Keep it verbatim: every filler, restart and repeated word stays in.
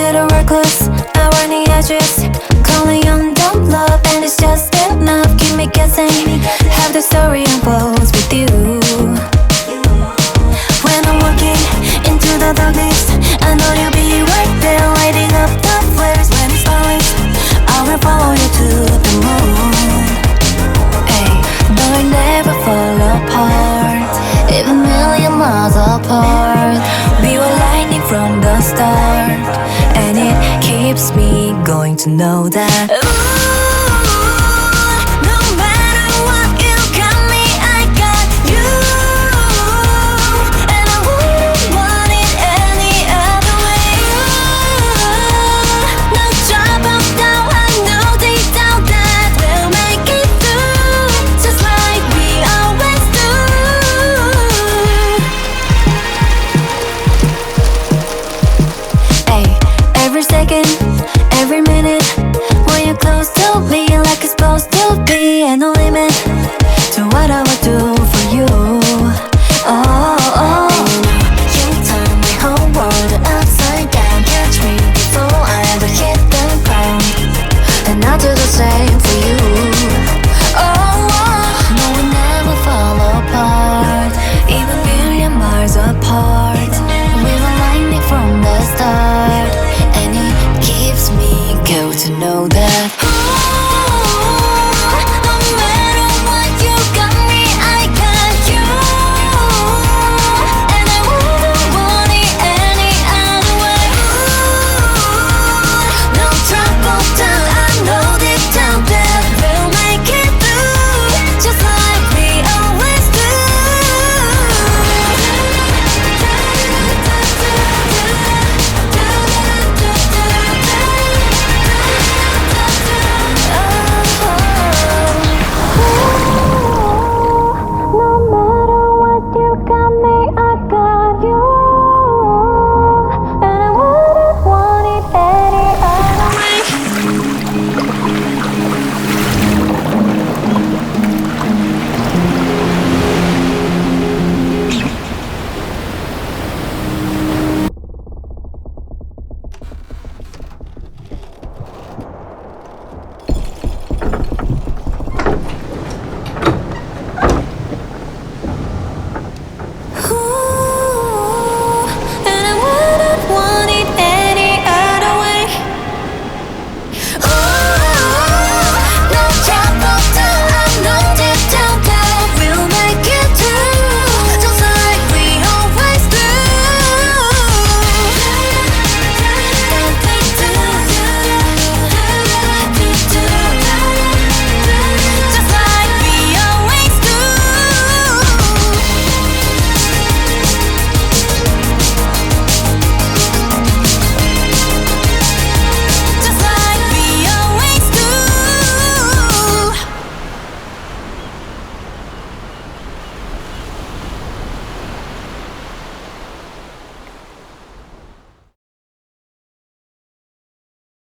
little reckless, around the edges, calling on dumb love, and it's just enough. Keep me guessing, have the story unfolds with you. When I'm walking into the darkness, I know you'll be right there, lighting up the flares. When it's falling, I will follow you to the moon. Hey, but we never fall apart, even million miles apart. We were lightning from the start, and it keeps me going to know that. Ooh,